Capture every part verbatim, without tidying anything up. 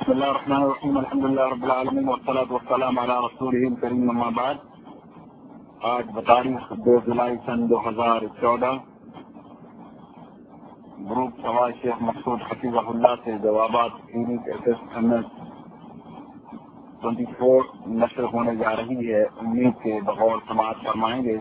بسم الله الرحمن الرحیم الحمد للہ رب العالمین والصلاة والسلام علی رسولہ الکریم اما بعد. آج بتاریخ دو جولائی سن دو ہزار چودہ گروپ سوال شیخ مسعود حفیظہ اللہ سے جوابات unit S S M S twenty four نشر ہونے جا رہی ہے. امید کے بغور سماعت فرمائیں گے.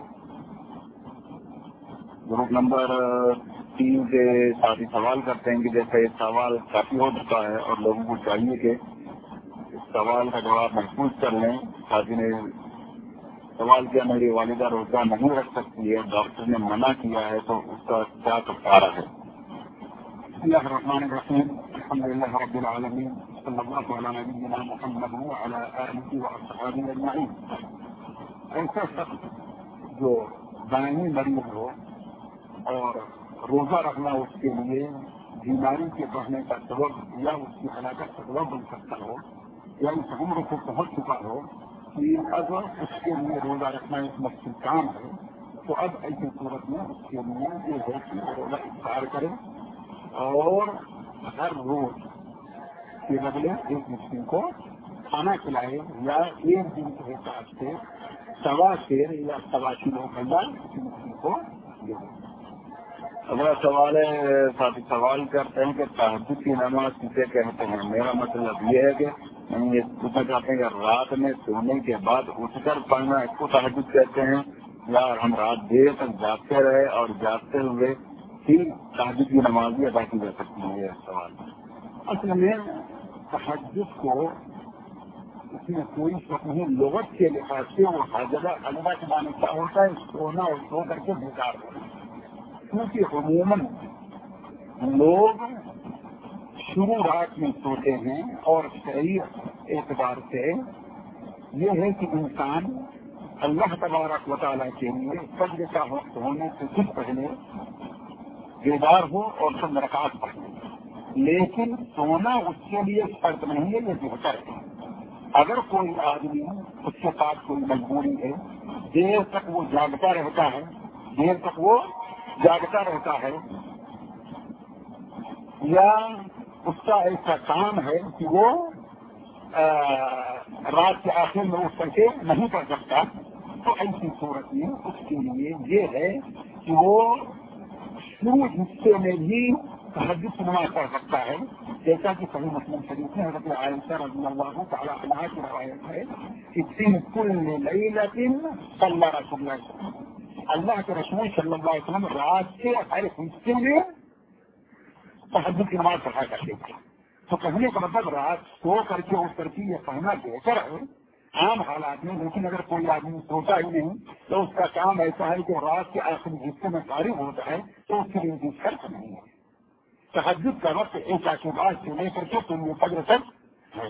گروپ نمبر تین کے ساتھی سوال کرتے ہیں کہ جیسے یہ سوال کافی ہو چکا ہے اور لوگوں کو چاہیے کہ اس سوال کا جواب محفوظ کر لیں. ساتھی نے سوال کیا میری والدہ روزہ نہیں رکھ سکتی ہے, ڈاکٹر نے منع کیا ہے, تو اس کا کیا کفارہ ہے؟ بسم اللہ الرحمن الرحیم الحمد للہ رب العالمین صلی اللہ علی نبینا محمد وعلی آلہ واصحابہ اجمعین. ایسا شخص جو دائمی مریض ہو اور روزہ رکھنا اس کے لیے بیماری کے بڑھنے کا سبب یا اس کی ہلاکت کا سبب بن سکتا ہو یا اس عمر کو پہنچ چکا ہو کہ اب اس کے لیے روزہ رکھنا ایک مشکل کام ہے, تو اب ایسی صورت میں اس کے لیے یہ ہے کہ روزہ افطار کرے اور ہر روز کے بدلے ایک مسلم کو کھانا کھلائے یا ایک دن کے حساب سے سوا شیر یا سوا کلو گنڈا کسی مسلم کو دے. اگلا سوال ہے, ساتھی سوال کرتے ہیں کہ تہجد کی نماز کسے کہتے ہیں؟ میرا مطلب یہ ہے کہ ہم یہ پوچھنا چاہتے ہیں کہ رات میں سونے کے بعد اٹھ کر پڑھنا اس کو تہجد کہتے ہیں, یا ہم رات دیر تک جاگتے رہے اور جاگتے ہوئے پھر تہجد کی نماز بھی ادا کی جا سکتی ہے؟ یہ سوال اصل میں تہجد کو اس میں کوئی شک نہیں. لغت کے لحاظ سے وہ ہر جگہ اللہ کے معنی کیا ہوتا ہے, سونا اور سو کر کے بیکار ہونا. کیونکہ عموماً لوگ شروع رات میں سوتے ہیں اور شرعی اعتبار سے یہ ہے کہ انسان اللہ تبارک و تعالیٰ کے لیے فجر کا وقت ہونے سے کچھ پہلے بیدار ہو اور سب رکعت پڑھے, لیکن سونا اس کے لیے فرض نہیں ہے, یہ بہتر ہے. اگر کوئی آدمی اس کے پاس کوئی مجبوری ہے, دیر تک وہ جاگتا رہتا ہے دیر تک وہ جاگتا رہتا ہے یا اس کا ایسا کام ہے کہ وہ رات کے آخر میں اٹھ کر کے نہیں پڑھ سکتا, تو ایسی صورت میں اس کے لیے یہ ہے کہ وہ شروع حصے میں بھی تہجد نماز پڑھ سکتا ہے, جیسا کہ صحیح مسلم شریف میں حضرت عائشہ رضی اللہ تعالیٰ عنہا کی روایت ہے کہ فی کل لیلۃ صلی رسول اللہ اللہ کے رسول صلی اللہ علیہ وسلم رات کے ہر حصے میں تہجد کی نماز پڑھا کرتے تھے. تو کہنے کا مطلب رات سو کر کے اٹھ کر کے یہ پڑھنا بہتر ہے عام حالات میں, لیکن اگر کوئی آدمی سوتا ہی نہیں تو اس کا کام ایسا ہے کہ رات کے آخری حصے میں فارغ ہوتا ہے, تو اس کے لیے بھی فرق نہیں ہے. تہجد کا وقت ایک کے بعد سے لے کر کے تم یہ فجر تک ہے.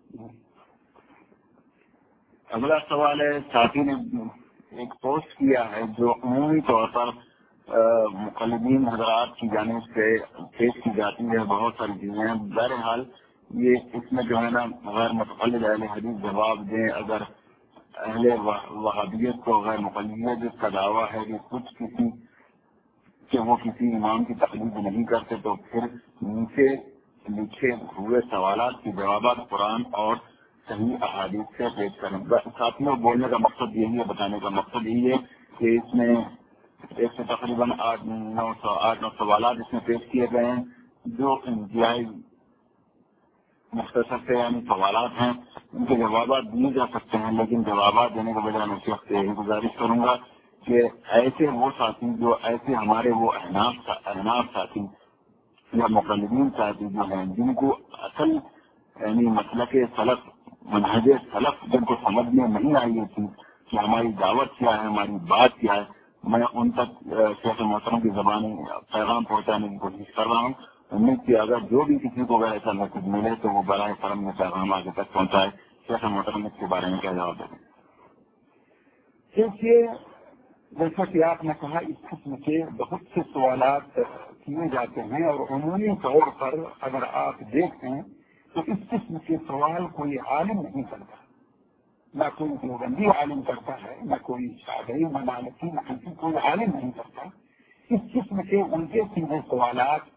اگلا سوال ہے, ساتھی نے ایک پوسٹ کیا ہے جو عمومی طور پر مقلدین حضرات کی جانب سے پیش کی جاتی ہے, بہت ساری چیزیں ہیں. بہرحال یہ اس میں جو ہے نا غیر متقلد اہل حدیث جواب دیں. اگر اہل وہابیت کو غیر مقلدیت جس کا دعویٰ ہے کہ کچھ کسی کہ وہ کسی امام کی تقلید نہیں کرتے, تو پھر نیچے لکھے ہوئے سوالات کے جوابات قرآن اور صحیح احادیث سے پیش کریں. ساتھیوں بولنے کا مقصد یہی ہے, بتانے کا مقصد یہی ہے کہ اس میں ایک سے تقریباً آٹھ نو سو آٹھ نو سوالات اس میں پیش کیے گئے ہیں جو انتہائی مختصر سے یعنی سوالات ہیں. ان کے جوابات دیے جا سکتے ہیں, لیکن جوابات دینے کے بجائے میں شخص یہی گزارش کروں گا کہ ایسے وہ ساتھی جو ایسے ہمارے وہ احناف احناف ساتھی یا مقلدین ساتھی جو ہیں جن کو اصل یعنی مسلک سلف منہج سلف جن کو سمجھ میں نہیں آئی تھی کہ ہماری دعوت کیا ہے, ہماری بات کیا ہے, میں ان تک شیخ محترم کی زبانی پیغام پہنچانے کی کوشش کر رہا ہوں. امید کی اگر جو بھی کسی کو اگر ایسا میسج ملے تو وہ برائے کرم میں پیغام آگے تک پہنچائے. شیخ محترم اس کے بارے میں کیا جواب دیں؟ دیکھیے, جیسا کہ آپ نے کہا اس قسم کے بہت سے سوالات کیے جاتے ہیں اور عمومی طور پر اگر آپ دیکھیں تو اس قسم کے سوال کوئی عالم نہیں کرتا, نہ کوئی دیوبندی عالم کرتا ہے, نہ کوئی شافعی نہ مالکی نہ حنفی کوئی عالم نہیں کرتا. اس قسم کے ان کے سیدھے سوالات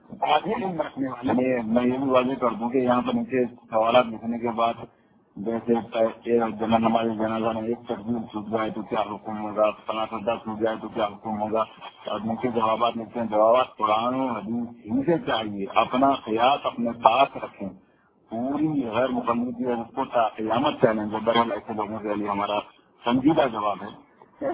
آگے علم رکھنے والے. میں یہ بھی واضح کر دوں کہ یہاں پر نیچے سوالات لکھنے کے بعد جیسے جنا نماز جنازہ میں ایک تقدیر چھوٹ جائے تو کیا حکم ہوگا, فلاں سجدہ چھوٹ جائے تو کیا حکم ہوگا, اور نیچے جوابات لکھتے ہیں. جوابات قرآن و حدیث ہی سے چاہیے. اپنا قیاس اپنے پاس رکھیں. پوری غیر مکمل کی اس کو تا قیامت چیلنج ہے. برحال ایسے لوگوں کے لیے ہمارا سنجیدہ جواب ہے.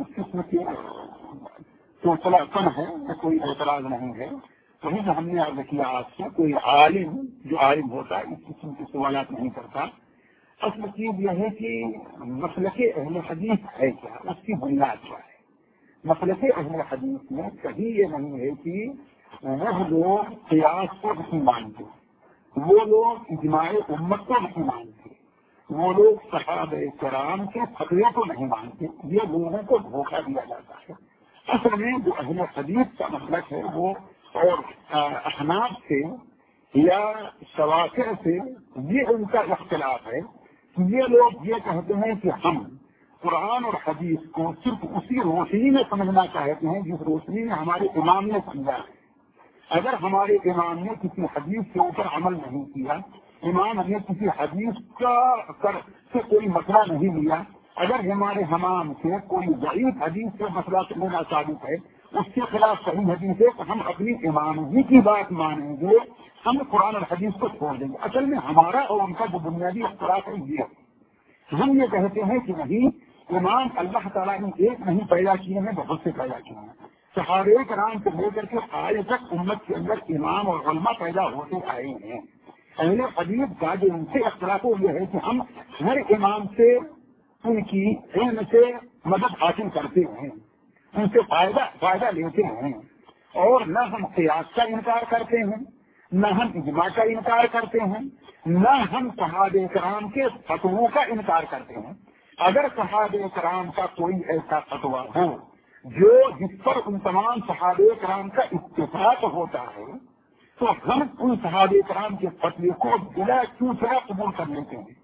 سلسلہ کم ہے, کوئی اعتراض نہیں ہے. وہی جو ہم نے عرض کیا آج سے, کوئی عالم جو عالم ہوتا ہے اس قسم کے سوالات نہیں کرتا. اصل چیز یہ ہے کہ مسلک اہل حدیث ہے کیا, اس کی بنیاد کیا ہے. مسلک اہل حدیث میں کہیں یہ نہیں ہے کہ وہ لوگ قیاس کو نہیں مانتے, وہ لوگ اجماع امت کو نہیں مانتے, وہ لوگ صحابہ کرام کے فتوے کو نہیں مانتے. یہ لوگوں کو دھوکہ دیا جاتا ہے. اصل میں جو اہل حدیث کا مسلک ہے وہ اور احناف سے یا شواکر سے یہ ان کا اختلاف ہے. یہ لوگ یہ کہتے ہیں کہ ہم قرآن اور حدیث کو صرف اسی روشنی میں سمجھنا چاہتے ہیں جس روشنی میں ہمارے امام نے سمجھا ہے. اگر ہمارے امام نے کسی حدیث کے اوپر عمل نہیں کیا, امام نے کسی حدیث کا سے کوئی مسئلہ نہیں لیا, اگر ہمارے امام سے کوئی ضعیف حدیث سے مسئلہ لینا ثابت ہے, اس کے خلاف صحیح حدیث ہے, تو ہم اپنی امام ہی کی بات مانیں گے, ہم قرآن اور حدیث کو چھوڑ دیں گے. اصل میں ہمارا اور ان کا جو بنیادی اختلاف ہے یہ ہے. ہم یہ کہتے ہیں کہ نہیں, امام اللہ تعالیٰ نے ایک نہیں پیدا کیے ہیں, بہت سے پیدا کیے ہیں. صحابہ کرام سے لے کر کے آج تک امت کے اندر امام اور علماء پیدا ہوتے آئے ہیں. اہل حدیث کا جو ان سے اختلاف یہ ہے کہ ہم ہر امام سے ان کی علم سے مدد حاصل کرتے ہیں, ان سے فائدہ فائدہ لیتے ہیں, اور نہ ہم قیاس کا انکار کرتے ہیں, نہ ہم اجماع کا انکار کرتے ہیں, نہ ہم صحابہ کرام کے فتووں کا انکار کرتے ہیں. اگر صحابہ کرام کا کوئی ایسا فتوا ہو جو جس پر ان تمام صحابہ کرام کا اتفاق ہوتا ہے, تو ہم ان صحابہ کرام کے فتوے کو بلا چوچرا قبول کر لیتے ہیں.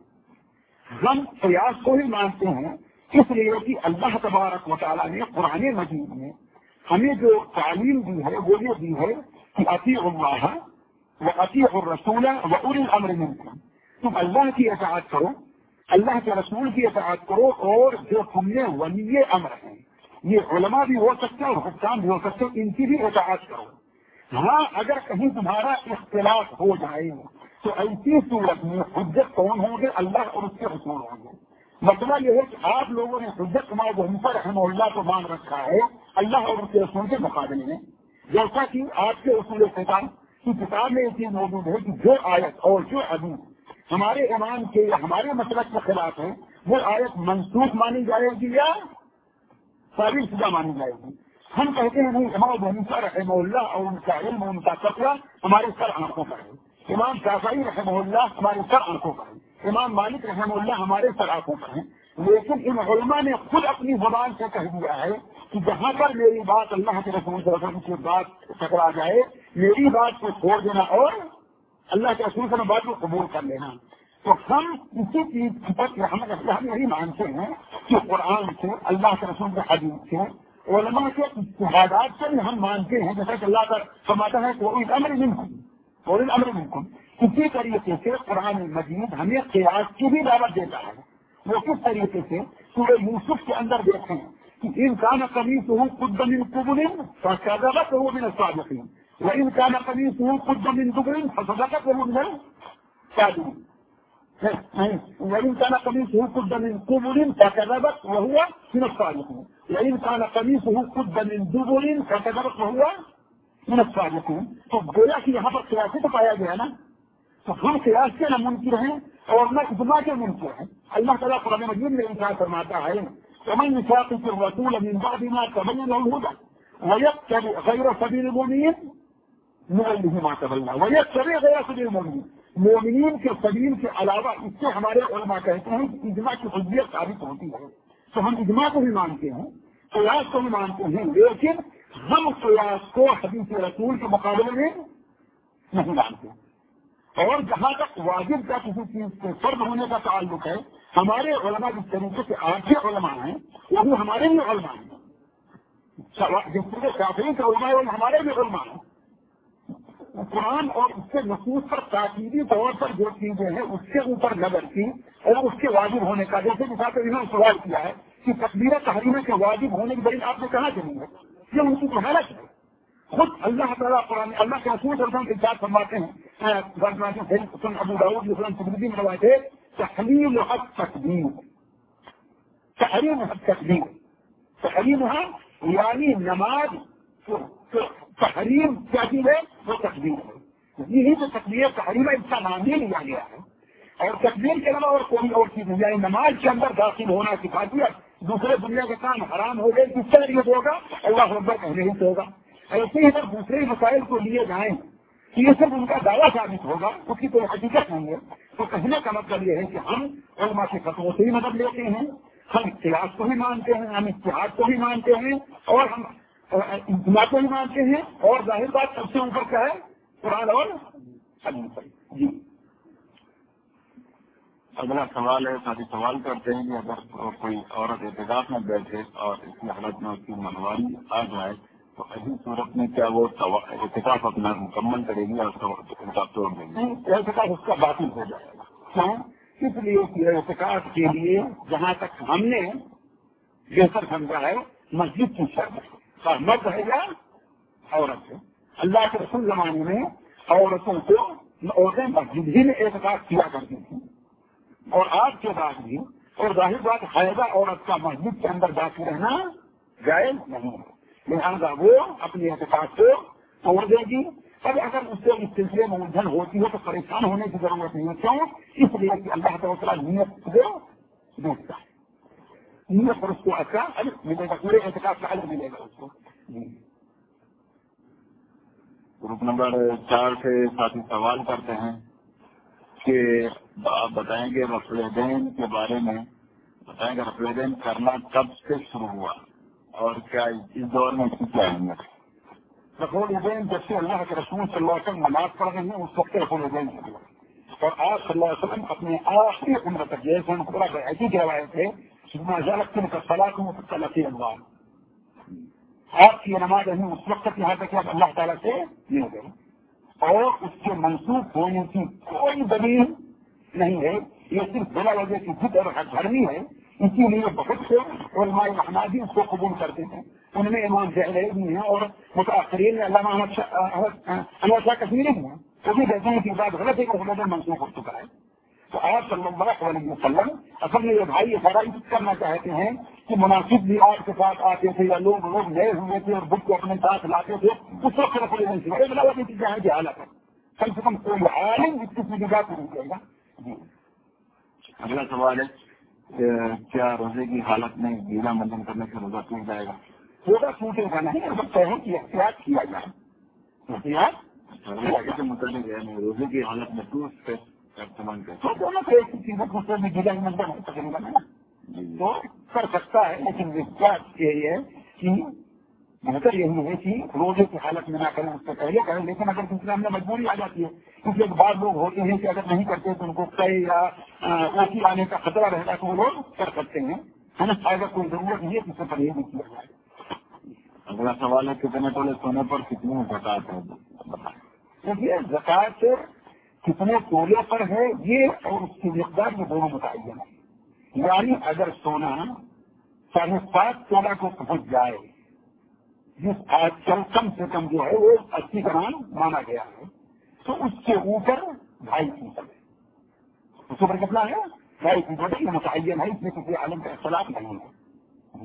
ہم قیاس کو ہی مانتے ہیں, اس لیے کہ اللہ تبارک و تعالیٰ نے قرآن مجید میں ہمیں جو تعلیم دی ہے وہ یہ دی ہے کہ اطیعوا اللہ و اطیعوا الرسول و اولی الامر منکم. تم اللہ کی اطاعت کرو, اللہ کے رسول کی اطاعت کرو, اور جو تم نے ولی امر ہیں, یہ علماء بھی ہو سکتے ہیں اور حکام بھی ہو سکتے ہیں, ان کی بھی اطاعت کرو. ہاں اگر کہیں تمہارا اختلاف ہو جائے تو ایسی صورت میں حجت کون ہوں گے؟ اللہ اور اس کے رسول ہوں گے. مسئلہ یہ ہے کہ آپ لوگوں نے حجت امام ابو حنیفہ رحمہ اللہ کو مان رکھا ہے اللہ اور اس کے رسول کے مقابلے میں, جیسا کہ آپ کے اصول فقہ کی کتاب میں یہ چیز موجود ہے کہ جو آیت اور جو حدیث ہمارے امام کے یا ہمارے مسلک کے خلاف ہے, وہ آیت منسوخ مانی جائے گی یا ثابت شدہ مانی جائے گی. ہم کہتے ہیں نہیں, امام ابو حنیفہ رحمہ اللہ اور ان کا علم ان کا تقویٰ ہمارے سر آنکھوں پر ہے, امام شافعی رحمہ اللہ ہمارے سر آنکھوں پر ہے, امام مالک رحمہ اللہ ہمارے سر آنکھوں پر ہیں. لیکن ان علماء نے خود اپنی زبان سے کہہ دیا ہے کہ جہاں پر میری بات اللہ کے رسول صلی اللہ علیہ وسلم کی بات ٹکرا جائے, میری بات کو چھوڑ دینا اور اللہ کے رسول کی بات کو قبول کر لینا. تو ہم اسی چیز پر ہم یہی مانتے ہیں کہ قرآن سے, اللہ کے رسول کے حدیث سے, علماء کے اجتہادات سے ہم مانتے ہیں, جیسا کہ اللہ کا فرماتا ہے کہ وہ امر منکم اور امر منکم. اسی طریقے سے قرآن مجید ہمیں قیاس کی بھی دعوت دیتا ہے. وہ کس طریقے سے سورہ یوسف کے اندر دیکھیں کہ انسان قمیصہ قد من قبل فصدقت وهو من الصادقین, وان كان قمیصہ قد من دبر فصدقت وهو من الكاذبین. وإن كان قميصه قد من قبل فكذبت وهو من الصادقين, وإن كان قميصه قد من دبر فكذبت وهو من الصادقين. تو گویا کہ یہاں پر قیاس تو پایا گیا نا, تو ہم قیاس کے نہ منکر ہیں اور نہ اجماع کے منکر ہیں. اللہ تعالیٰ قرآن مجید میں انکار فرماتا ہے ومن يشاقق الرسول من بعد ما تبين له الهدى ويتبع غير سبيل المؤمنين نوله ما تولى ويتبع غير سبيل المؤمنين. مومنین کے سبیل کے علاوہ اس سے ہمارے علماء کہتے ہیں کہ اجماع کی حجیت ثابت ہوتی ہے. تو ہم اجماع کو بھی مانتے ہیں, قیاس کو بھی مانتے ہیں, لیکن ہم قیاس کو حدیث رسول کے مقابلے میں نہیں مانتے. اور جہاں تک واجب کا کسی چیز کے فرض ہونے کا تعلق ہے, ہمارے علماء جس طریقے سے آٹھ علماء ہیں وہ بھی ہمارے بھی علماء ہیں, جس طرح شافعی کے علماء ہمارے بھی علماء ہیں. قرآن اور اس کے نصوص پر تاکیدی طور پر جو چیزیں ہیں اس کے اوپر نظر کی اور اس کے واجب ہونے کا، جیسے مثال کے انہوں نے سوال کیا ہے کہ تکبیر تحریمہ کے واجب ہونے کی دلیل آپ نے کہاں چلی ہے، یہ ان کی حالت ہے. خود اللہ تعالیٰ قرآن اللہ کے رسول صلی اللہ علیہ وسلم ارشاد فرماتے ہیں سن ابو داؤد مسلم ترمذی میں روایت ہے تحلیل حق تکبیر، تحریم حق تکبیر، تحریم ہے یعنی نماز تحریم کیا چیز ہے وہ تکبیر ہے، یہی تو تکبیر تحریم ہے، اس کا نام ہی لیا گیا ہے. اور تکبیر کے علاوہ اور کوئی اور چیز نہیں، یعنی نماز کے اندر داخل ہونا سکھاتی ہے. دوسرے دنیا کے کام حرام ہو گئے کس طرح یہ ہوگا، اللہ اکبر کہنے ہی سے ہوگا. ایسے ہی اگر دوسرے مسائل کو لیے جائیں کہ یہ صرف ان کا دعویٰ ثابت ہوگا، اس کی کوئی حقیقت نہیں ہے، تو کہنے کا مطلب یہ ہے کہ ہم علماء کے فتووں سے ہی مدد لیتے ہیں، ہم قیاس کو بھی مانتے ہیں، ہم اجتہاد کو بھی مانتے ہیں، اور ہم اجماع کو بھی مانتے ہیں، اور ظاہر بات سب سے اوپر کیا ہے قرآن اور حدیث. جی اگلا سوال ہے، ساتھی سوال کرتے ہیں کہ اگر کوئی عورت اعتکاف میں بیٹھے اور اس کی حالت میں اس کی ماہواری آ جائے تو ایسی صورت میں کیا وہ اعتکاف اپنا مکمل کرے گی اور اعتکاف توڑ دیں گے؟ اعتکاف اس کا باطل ہو جائے گا. کیوں؟ اس لیے کہ اعتکاف کے لیے جہاں تک ہم نے بہتر سمجھا ہے مسجد کی شرط ہے، مرد ہے یا عورت ہے. اللہ کے رسول زمانے میں عورتوں کو عورتیں مسجد ہی میں اعتکاف کیا کرتی تھیں، اور آج کے بعد بھی. اور ظاہر بات حیضہ عورت کا مسجد کے اندر داخل رہنا جائز نہیں ہے، لہٰذا وہ اپنے اعتکاف کو توڑ دے گی. اب اگر اس سے اس سلسلے میں الجھن ہوتی ہے تو پریشان ہونے کی ضرورت نہیں ہے. کیوں؟ اس لیے کہ اللہ تعالیٰ نیت کو دیکھتا ہے، نیت پر اس کو اچھا ملے گا، پورے اعتکاف کا الگ ملے گا اس کو. گروپ نمبر چار سے ساتھی سوال کرتے ہیں کہ آپ بتائیں گے رفع دین کے بارے میں، بتائیں گے رفع دین کرنا کب سے شروع ہوا اور کیا اس دور میں اس کی کیا اہمیت ہے؟ رفع دین جب سے اللہ کے رسول صلی اللہ علیہ وسلم نماز پڑھ رہے ہیں اس وقت رفع دین ہوا، اور آپ صلی اللہ علیہ وسلم اپنے آخری عمر تک جیسے ہم پورا ایسی کی روایت ہے آپ کی نماز نہیں اس وقت تک یہاں تک آپ اللہ تعالیٰ سے نہیں گئے، اور اس کے منسوخ ہونے کی کوئی دلیل نہیں ہے. یہ صرف بلا وجہ کی ضد اور گھرمی ہے. اسی لیے بہت سے علماء احمدی اس کو قبول کرتے ہیں، ان میں امام زہری بھی ہیں اور متاثرین میں علامہ احمد انور شاہ کشمیری بھی ہیں، وہ بھی کہتے ہیں کہ بات غلط ہے کہ حکومت منسوخ ہو چکا ہے. تو آپ صلی اللہ علیہ وسلم اصل میں یہ بھائی فرائض کرنا چاہتے ہیں کہ مناسب بھی آپ کے ساتھ آتے تھے یا لوگ لوگ نئے ہوئے تھے اور بت کو اپنے ساتھ لاتے تھے، اس وقت رفع دین سے بلا وجہ کی چیزیں کی حالت ہے. کم سے کم کوئی عالم اس قسم کی بات نہیں کرے گا. جی اگلا سوال ہے کہ کیا روزے کی حالت میں گیلا مندن کرنے سے روزہ ٹوٹ جائے گا؟ روزہ ٹوٹے گا نہیں، مطلب ہے کہ احتیاط کیا جائے. احتیاط کے متعلق ہے روزے کی حالت میں ٹوٹ سے استعمال کرتے تو دونوں کو ایسی چیزوں کو میں گیلا مندن ہو سکے گا تو کر سکتا ہے، لیکن احتیاط یہی ہے کہ بہتر یہی ہے کہ روزے کی حالت میں نہ کریں، اس سے پہلے کریں. لیکن اگر دوسرے ہم نے مجبوری آ جاتی ہے، اس لیے بعض لوگ ہوتے ہیں کہ اگر نہیں کرتے تو ان کو کئی یا اوپی آنے کا خطرہ رہتا تو وہ لوگ کر سکتے ہیں، ہے نا. اگر کوئی ضرورت نہیں ہے تو اس سے پرہیز نہیں کیا جائے. اگلا سوال ہے کتنے تولے سونے پر کتنی زکات ہے؟ دیکھیے زکات کتنے تولے پر ہے یہ اور اس کی مقدار میں دونوں متعین ہے. یعنی اگر سونا ساڑھے سات تولہ کو پہنچ جائے، جس آج کل کم سے کم جو ہے وہ اسی گرام مانا گیا ہے، تو اس کے اوپر ڈھائی فیصد ہے. اس کے اوپر کتنا ہے؟ ڈھائی فیصد. یہ متعین ہے، اس میں کسی عالم کا اختلاف نہیں ہے.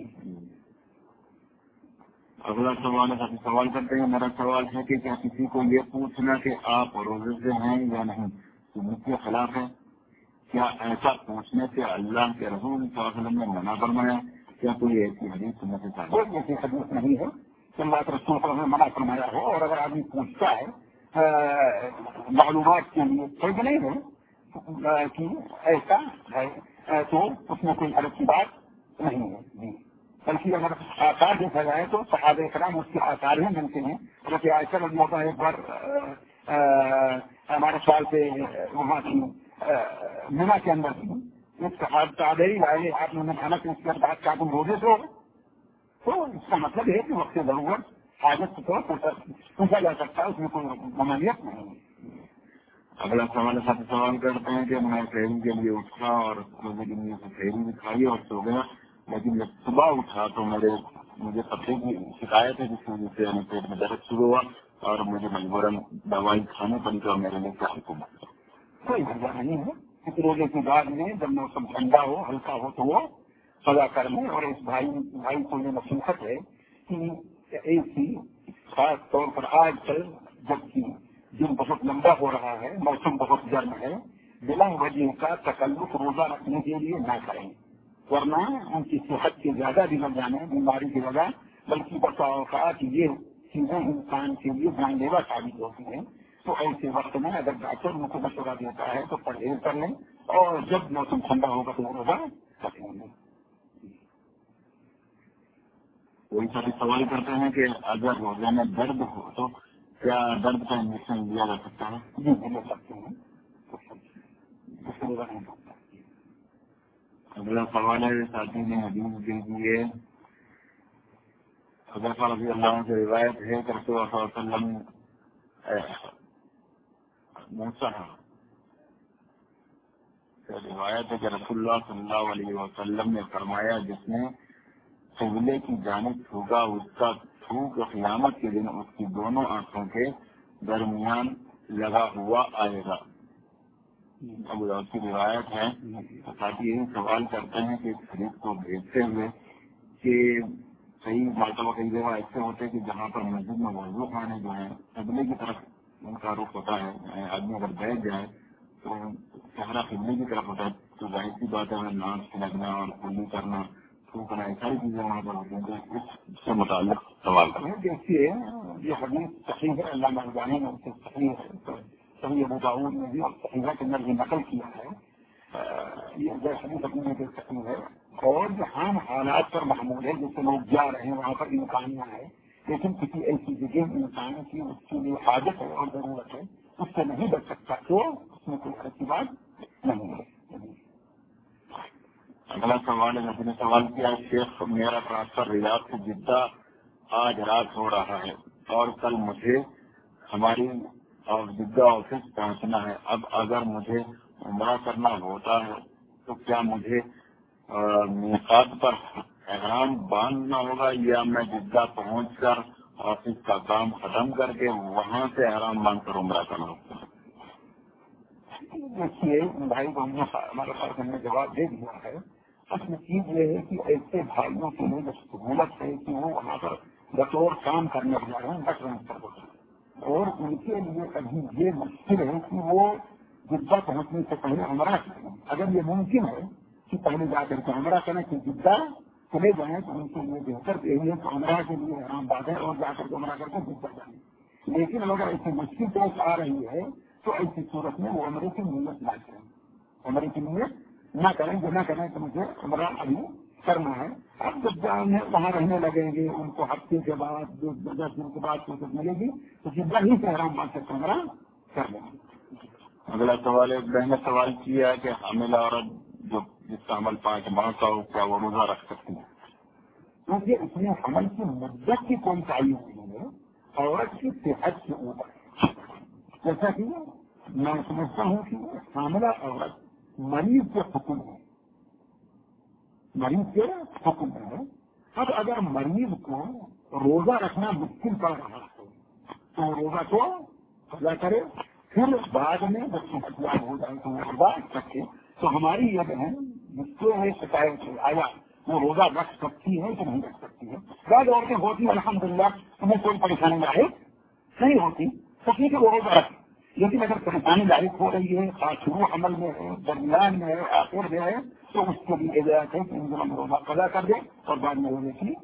اگلا سوال ہے ساتھی سوال کرتے ہیں. میرا سوال ہے کہ کیا کسی کو یہ پوچھنا کہ آپ روزے سے ہیں یا نہیں سنت کے خلاف ہے؟ کیا ایسا پوچھنے سے اللہ کے رسول صلی اللہ علیہ وسلم نے منع فرمایا؟ کیا کوئی ایسی حدیث سنت کے ساتھ کوئی ایسی حدیث نہیں ہے کہ اللہ کے رسول صلی اللہ علیہ وسلم نے منع فرمایا ہو. اور اگر آدمی پوچھتا ہے معلومات کے لیے کوئی نہیں ہے کہ ایسا ہے تو اس میں کوئی الگ کی بات نہیں ہے. جی بلکہ اگر آثار دیکھا جائے تو صحابہ کرام اس کے آثار ہی ملتے ہیں. جیسے عائشہ رضی اللہ عنہا ایک بار ہمارے خیال سے وہاں کی مینا کے اندر تھی، اس کا تعدیری لائے آپ نے کھانا پیش کر بات کا تم روزے سے، تو اس کا مطلب ہے کہ وقت ضرورت حاجت کے طور پر پوچھا جا سکتا ہے، اس میں کوئی ممانعت نہیں ہے۔ اگلا سوال ساتھ سوال کرتے ہیں کہ میں ٹرین کے لیے اٹھا اور روزے کے لیے ٹرین بھی کھائی اور سو گیا، لیکن جب صبح اٹھا تو میرے مجھے پتے کی شکایت ہے جس وجہ سے پیٹ میں درد شروع ہوا اور مجھے مجبوراً دوائی کھانی پڑی تو میرے لیے کیا حکم ہے؟ کوئی وجہ نہیں ہے، اس روزے کے بعد میں جب موسم ٹھنڈا ہو ہلکا ہو تو وہ سزا کر لیں۔ اور اس بھائی بھائی کو یہ نصیحت ہے کہ ایسی خاص طور پر آج کل جبکہ دن بہت لمبا ہو رہا ہے، موسم بہت گرم ہے، بلا وجہ کا تکلف روزہ رکھنے کے لیے نہ کریں، ورنہ ان کی صحت کے زیادہ بگڑ جانے بیماری کی وجہ، بلکہ بسا اوقات یہ چیزیں انسان کے لیے جان لیوا ثابت ہوتی ہیں۔ تو ایسے وقت میں اگر ڈاکٹر ان کو مشورہ دیتا ہے تو پرہیز کر لیں، اور جب موسم ٹھنڈا ہوگا تو روزہ رکھ لیں گے۔ کوئی سارے سوال کرتے ہیں کہ اگر روزے میں درد ہو تو کیا درد کا انجیکشن لیا جا سکتا ہے؟ جی لے سکتے ہیں، روزہ نہیں ہوتا۔ اگلا سوال ہے ساتھی نے حدیث دے دیے، حضرت رضی اللہ عنہ سے روایت ہے کہ رسول اللہ صلی اللہ علیہ وسلم موسیٰ روایت ہے کہ رسول اللہ صلی اللہ علیہ وسلم نے فرمایا جس نے قبلے کی جانب تھوکا اس کا تھوک قیامت کے دن اس کی دونوں آنکھوں کے درمیان لگا ہوا آئے گا۔ ابو داؤد کی روایت ہے۔ ساتھی یہی سوال کرتے ہیں کہ اس حدیث کو بھیجتے ہوئے کہ صحیح مرتبہ کئی جگہ ایسے ہوتے ہیں کہ جہاں پر مسجد میں وضو خانے جو ہیں قبلے کی طرف ان کا رخ ہوتا ہے، آدمی اگر بیٹھ جائے تو چہرہ قبلے کی طرف ہوتا ہے، تو ظاہر سی بات ہے ناک کھلکنا اور کلی کرنا تھوکنا یہ ساری چیزیں وہاں پر ہوتی ہیں۔ اس سے متعلق سوال کریں۔ دیکھیے یہ حدیث صحیح ہے، اللہ مرضانی نے اسے صحیح ہے، صحیح ابو داؤد نے بھی اور صحیحہ کے اندر بھی نقل کیا ہے، یہ حدیث اپنے کے صحیح ہے، اور عام حالات پر محمول ہے، جیسے لوگ جا رہے ہیں وہاں پر امکان نہ ہے، لیکن کسی ایسی جگہ انسان کی اس کے لیے حاجت ہے اور ضرورت ہے، اس سے نہیں بچ سکتا تو اس میں کوئی ایسی بات نہیں ہے۔ اگلا سوال ہے، نے سوال کیا شیخ میرا ٹرانسفر ریاض سے جدہ آج رات ہو رہا ہے اور کل مجھے ہماری اور جدہ آفس پہنچنا ہے، اب اگر مجھے عمرہ کرنا ہوتا ہے تو کیا مجھے میقات پر احرام باندھنا ہوگا یا میں جدہ پہنچ کر آفس کا کام ختم کر کے وہاں سے احرام باندھ کر عمرہ کرنا ہوگا؟ دیکھیے بھائی کو ہمارے پاس ہم نے جواب دے دیا ہے۔ اصل چیز یہ ہے کہ ایسے بھائیوں کے لیے جو سہولت ہے کہ وہ وہاں پر بطور کام کرنے جا رہے ہیں بس ٹرانسفر ہوتا ہے، اور ان کے لیے کبھی یہ مشکل ہے کہ وہ جدہ پہنچنے سے پہلے عمرہ کریں۔ اگر یہ ممکن ہے کہ پہلے جا کر کے عمرہ کریں کہ جدہ چلے جائیں تو ان کے لیے بہتر یہی ہے کہ عمرہ کے لیے آرام باندھیں اور جا کر کے عمرہ کر کے جدہ جائیں۔ لیکن اگر ایسی مشکل پیش آ رہی ہے تو ایسی صورت میں وہ عمرے کی نیت نہ کریں، عمرے کی نیت نہ کریں جو نہ کریں کہ مجھے عمرہ ابھی کرنا ہے۔ اب جب وہاں رہنے لگیں گے ان کو ہفتے کے بعد دس دن کے بعد فرصت ملے گی تو جدہ ہی سے آرام باندھ کر عمرہ کر لیں گے۔ اگلا سوال ہے، بہن نے سوال کیا ہے کہ حاملہ عورت جو جس کا عمل پانچ ماہ کا ہو کیا وہ روزہ رکھ سکتی ہے؟ کیونکہ اس میں حمل کی مدت کی کوئی تعین نہیں ہے، عورت کی صحت کے اوپر، جیسا کہ میں سمجھتا ہوں کہ حاملہ عورت مریض کے حکم ہے، مریض کے حکم ہے۔ اب اگر مریض کو روزہ رکھنا مشکل پڑ رہا ہے تو روزہ کو قضا کرے، پھر بعد میں جب صحت یاب ہو جائے تو وہ روزہ رکھے۔ تو ہماری یہ بہن جس کو یہ شکایت سے آیا وہ روزہ رکھ سکتی ہے کہ نہیں رکھ سکتی ہے۔ بعض عورتیں ہوتی ہیں الحمدللہ انہیں کوئی پریشانی لاحق نہیں ہوتی، تو ٹھیک ہے وہ روزہ رکھ، لیکن اگر پریشانی لاحق ہو رہی ہے، شروع عمل میں ہے، درمیان میں ہے، آخر میں ہے، تو اس کو بھی اجازت ہے کہ ان دنوں میں روزہ قضا کر دے اور بعد میں روزے کی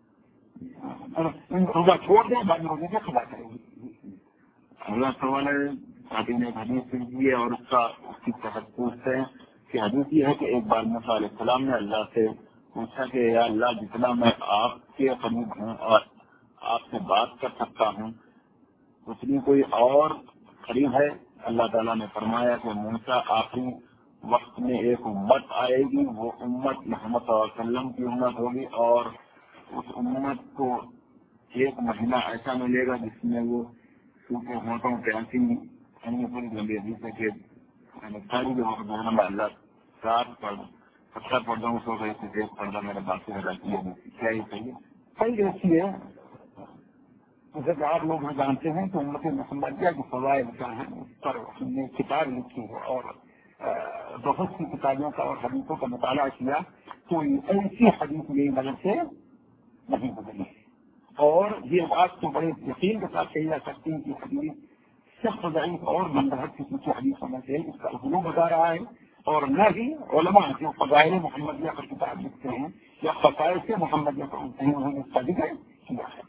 روزہ چھوڑ دیں، بعد میں روزے کا قضا کرے گی۔ اگلا سوال ہے، شادی نے حدیث سن کی ہے اور اس کا اس کی صحت پوچھتے ہیں کہ حدیث یہ ہے کہ ایک بار موسیٰ علیہ السلام نے اللہ سے پوچھا کہ یا اللہ جتنا میں آپ کے قریب ہوں اور آپ سے بات کر سکتا ہوں اتنی کوئی اور قریب ہے؟ اللہ تعالیٰ نے فرمایا کہ موسیٰ آخری وقت میں ایک امت آئے گی، وہ امت محمد صلی اللہ علیہ وسلم کی امت ہوگی اور اس امت کو ایک مہینہ ایسا ملے گا جس میں وہ کیونکہ ہوٹوں پہ ایسی پوری لمبی حدیث ہے کہ ساری جو میں اللہ سات پڑھ ستر پردوں سو گئے تھے ایک پردہ میرے باقی میں رکھی ہے کیا یہ صحیح ہے؟ صحیح ایسی ہے. جیسے کہ آپ لوگ جانتے ہیں کہ امت محمدیہ کی فضائل کیا ہیں اس پر ہم نے کتاب لکھی ہے اور بہت سی کتابوں کا اور حدیثوں کا مطالعہ کیا تو ایسی حدیث میری مدد سے نہیں بدلی ہے. اور یہ بات تو بڑے یقین کے ساتھ کہی جا سکتی ہے کہ حدیث سخت ضعیف اور منتحب کسی کی حدیث ہونا چاہیے اس کا غلو بتا رہا ہے. اور نہ ہی علماء جو فضائل محمدیہ پر کتاب لکھتے ہیں یا فضائل سے محمدیہ پر انہوں نے اس کا ذکر کیا ہے.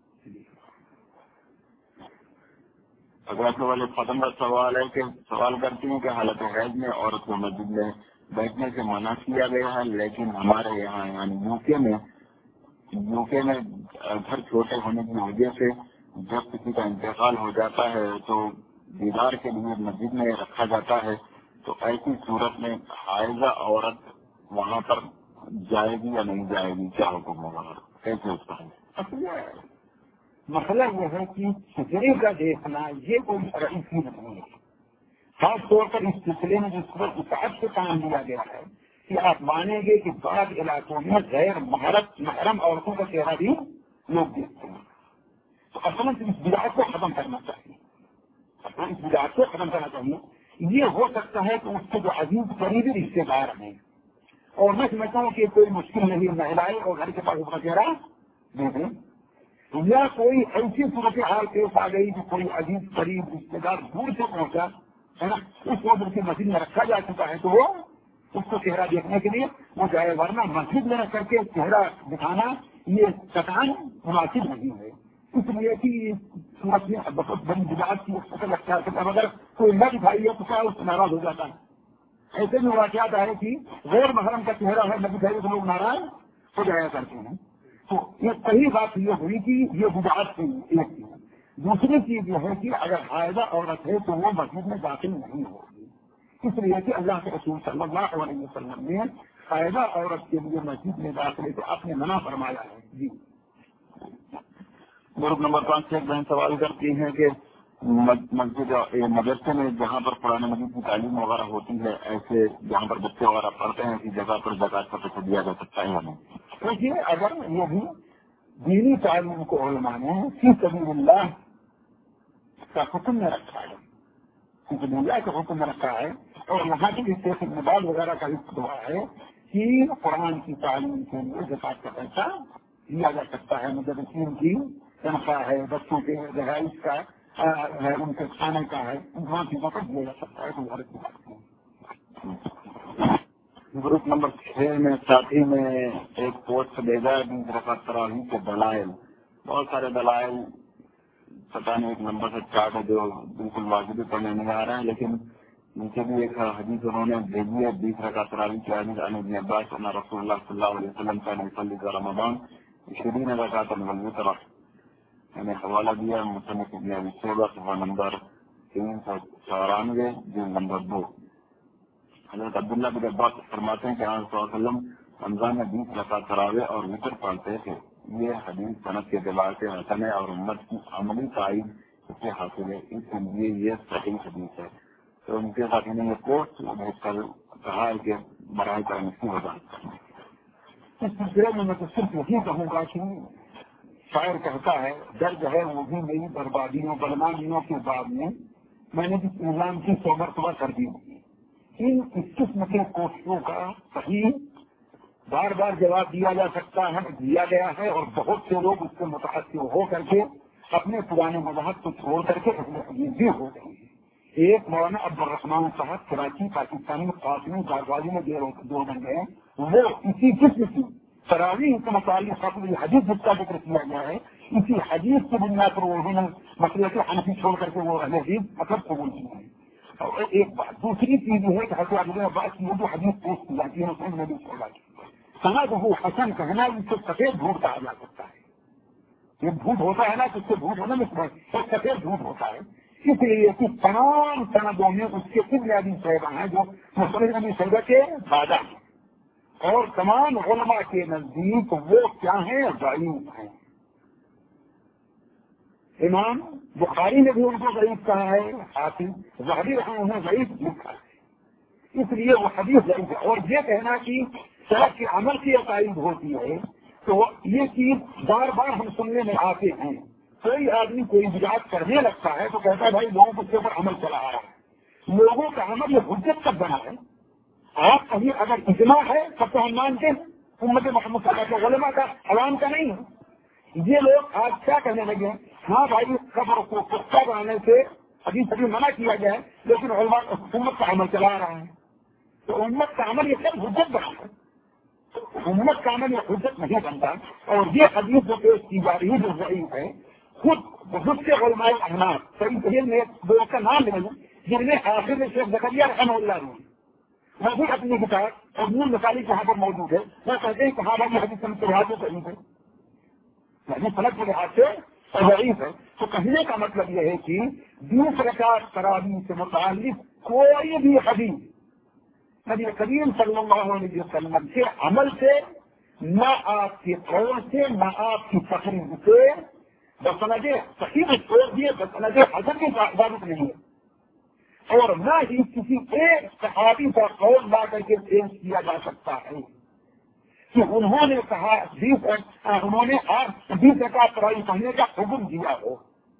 اگر آپ والے ختم کا سوال ہے کہ سوال کرتی ہیں کہ حالت حیض میں عورت کو مسجد میں بیٹھنے سے منع کیا گیا ہے لیکن ہمارے یہاں یعنی یو کے میں یو کے میں گھر چھوٹے ہونے کی وجہ سے جب کسی کا انتقال ہو جاتا ہے تو دیدار کے لیے مسجد میں رکھا جاتا ہے تو ایسی صورت میں حائضہ عورت وہاں پر جائے گی یا نہیں جائے گی کیا حکم ہوگا کیسے اس کا ہے؟ مسئلہ یہ ہے کہ چہرے کا دیکھنا یہ کوئی شرعی چیز نہیں ہے. خاص طور پر اس سلسلے میں جس پر اطاعت سے کام لیا گیا ہے کہ آپ مانیں گے کہ بعض علاقوں میں غیر محرم محرم عورتوں کا چہرہ بھی لوگ دیکھتے ہیں. تو اصل اس بدعت کو ختم کرنا چاہیے. اصل اس بدعت کو ختم کرنا چاہیے. یہ ہو سکتا ہے کہ اس کے جو عزیز قریبی رشتے دار ہیں اور میں سمجھتا ہوں کہ کوئی مشکل نہیں مہلائیں اور گھر کے پاس اس کا چہرہ دیکھیں یا کوئی ایسی صورت حال پیش آ گئی کہ کوئی عزیز قریب رشتے دار دور سے پہنچا ہے نا اس وقت کی مسجد میں رکھا جا چکا ہے تو وہ اس کو چہرہ دیکھنے کے لیے وہ جائے. ورنہ مسجد میں رکھ کر کے چہرہ دکھانا یہ قطعاً مناسب نہیں ہے. اس لیے کہ صورت میں بہت بڑی بدعت کی لگتا ہے اگر کوئی نہ دکھائی ہے تو کیا اس سے ناراض ہو جاتا ہے. ایسے بھی واقعات ہے کہ غیر محرم کا چہرہ ہے نہ دکھائی تو لوگ ناراض ہو جایا کرتے ہیں. تو یہ صحیح بات یہ ہوئی کہ یہ بدعت کی ایک چیز. دوسری چیز یہ ہے کہ اگر حائضہ عورت ہے تو وہ مسجد میں داخل نہیں ہوگی. اس لیے کہ اللہ کے رسول صلی اللہ علیہ وسلم نے حائضہ عورت کے لیے مسجد میں داخلے کو اپنے منع فرمایا ہے. جی گروپ نمبر پانچ سے ایک بہن سوال کرتی ہیں کہ مسجد مدرسے میں جہاں پر قرآن مجید کی تعلیم وغیرہ ہوتی ہے ایسے جہاں پر بچے وغیرہ پڑھتے ہیں اسی جگہ پر زکوٰۃ کا پیسہ دیا جا سکتا ہے یا نہیں؟ دیکھیے اگر یہ بھی دینی تعلیم کو علماء نے فی سبیل اللہ کا حکم میں رکھا ہے فی سبیل اللہ کا حکم میں رکھا ہے اور یہاں کی شیخ ابن باز وغیرہ کا بھی دعا ہے کہ قرآن کی تعلیم کے لیے زکوٰۃ کا پیسہ دیا جا سکتا ہے. مدرسین کی تنخواہ ہے بچوں کے رہائش کا ہے ان کے کھانے کا ہے ان تمام چیزوں کا دیا جا سکتا ہے. تو ہر کی بات نہیں. گروپ نمبر چھ میں ساتھی میں ایک پوسٹ بھیجا ہے بیس رکعت تراویح کے دلائل بہت سارے دلائل پتا نہیں ایک نمبر سے چارٹ ہے جو بالکل واجبی پڑھنے نہیں آ رہے ہیں لیکن نیچے بھی ایک حدیث انہوں نے بھیجی ہے بیس رکعت تراویح کی حدیث عن ابن عباس ان رسول اللہ صلی اللہ علیہ وسلم کا نصلی کا رمضان عشرین رکعت والوتر میں نے حوالہ دیا مصنف ابن ابی شیبہ صفحہ نمبر تین سو چورانوے جلد نمبر دو. حضرت عبداللہ بن عباس فرماتے ہیں کہ آپ صلی اللہ علیہ وسلم رمضان میں بیس رکعت تراویح اور وتر پڑھتے تھے. یہ حدیث صنعت کے اعتبار سے حسن ہے اور امت کی عملی تائید اس سے حاصل ہے اس لیے یہ صحیح حدیث ہے. تو ان کے ساتھ نے یہ پوسٹ بھیج کر کہا ہے کہ براہ کرم اس کی وضاحت کریں. اس سلسلے میں میں تو صرف یہی کہوں گا کہ شاعر کہتا ہے درد ہے وہ بھی میری بربادیوں بدنامیوں کے بعد میں میں نے جس نظام کی سو مرتبہ کر دی ہوگی. ان اس قسم کے کوششوں کا صحیح بار بار جواب دیا جا سکتا ہے دیا گیا ہے اور بہت سے لوگ اس سے متاثر ہو کر کے اپنے پرانے مذہب کو چھوڑ کر کے بھی ہو گئے ہیں. ایک مولانا عبد الرحمان صاحب کراچی پاکستانی قاسمی کاربازی میں دو بن گئے وہ اسی قسم کی تراویح کے متعلق حدیث جس کا ذکر کیا گیا ہے اسی حدیث کی بنیاد پر انہوں نے مسئلہ حنفی چھوڑ کر کے وہ حدیث اثر قبول کیا ہے. اور ایک بات دوسری چیز یہ ہے کہ حضرت عبد عباس کی جو حدیث پیش کی جاتی ہے اس میں بھی چھوڑا سند وہ حسن کہنا اس سے سفید جھوٹ کہا جا سکتا ہے. یہ جھوٹ ہوتا ہے نا تو اس سے جھوٹ ہونا میں سفید جھوٹ ہوتا ہے. اس لیے کہ تمام سندوں میں اس کے بنیادی صحبہ ہیں جو مسلم نبی صحبہ کے دادا ہیں اور تمام علماء کے نزدیک وہ کیا ہیں ضعیف ہیں. इमाम बुखारी ने भी उनको ज़ईफ कहा है, हाकिम ज़हबी उन्हें ज़ईफ लिखा है, इसलिए वो हदीस ज़ईफ है। और ये कहना कि सड़क के अमल की अकाइद होती है, तो ये चीज बार बार हम सुनने में आते हैं। कोई आदमी कोई बिदात करने लगता है तो कहता है भाई लोगों को उसके ऊपर अमल चला आ रहा है। लोगों का अमल ये हुज्जत कब बना है? आप कहीं अगर इजमा है तब तो हम मानते हैं, उम्मत मोहम्मद सल्लल्लाहु अलैहि वसल्लम का अवाम का नहीं है। ये लोग आज क्या कहने लगे, हाँ भाई कब्र को पुख्ता बनाने से अभी सभी मना किया गया है, लेकिन उम्मत का अमल चला रहा है। तो उम्मत का अमल ये सब हुज्जत बना है, उम्मत का अमल ये हुज्जत नहीं बनता। और ये हदीस जो पेश की जा रही है जो ज़ईफ है, खुद बहुत से उलमाए अहनाफ सही सही में दो का नाम ले, जिनमें आखिर में शेख ज़करिया रहमतुल्लाह अलैह वो भी अपनी किताब और मूल मसाली जहाँ पर मौजूद है, वो कहते हैं कहा भाई हदीस में तो ज़ईफ है, यानी फलक के लिहाज से ज़ईफ है। तो कहने का मतलब यह है कि दूसरे का तरावी से मुताल्लिक कोई भी हदीस नबी करीम सल्लल्लाहु अलैहि वसल्लम के अमल से, न आपकी कौल से, न आपकी तकरीर से बसनदे सही छोड़ दिए, बसनदे हजर की इजाजत नहीं है। और न ही किसी एक सहाबी का कौल ला करके पेश किया जा सकता है कि उन्होंने कहा उन्होंने बीस का तराई कहने का हुक्म दिया हो।